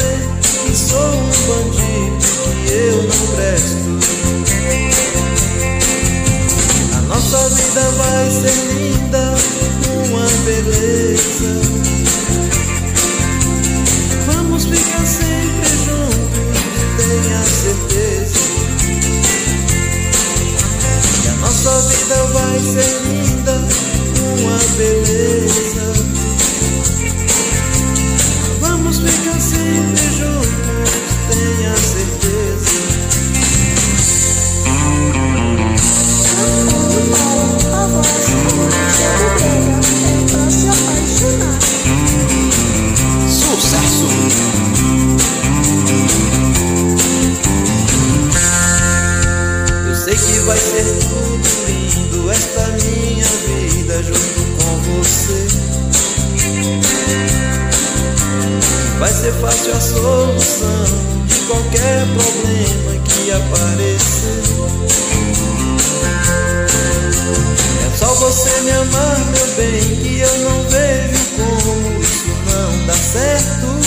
você que sou um bandido, que eu não presto. A nossa vida vai ser linda, uma beleza. Vamos ficar sempre juntos, tenha certeza. Que a nossa vida vai ser linda, uma beleza. Vamos ficar sempre juntos, tenha certeza. A voz do Brega é pra se apaixonar. Sucesso! Eu sei que vai ser tudo lindo, esta minha vida junto com você. Vai ser fácil a solução de qualquer problema que aparecer. É só você me amar, meu bem, que eu não vejo como isso não dá certo.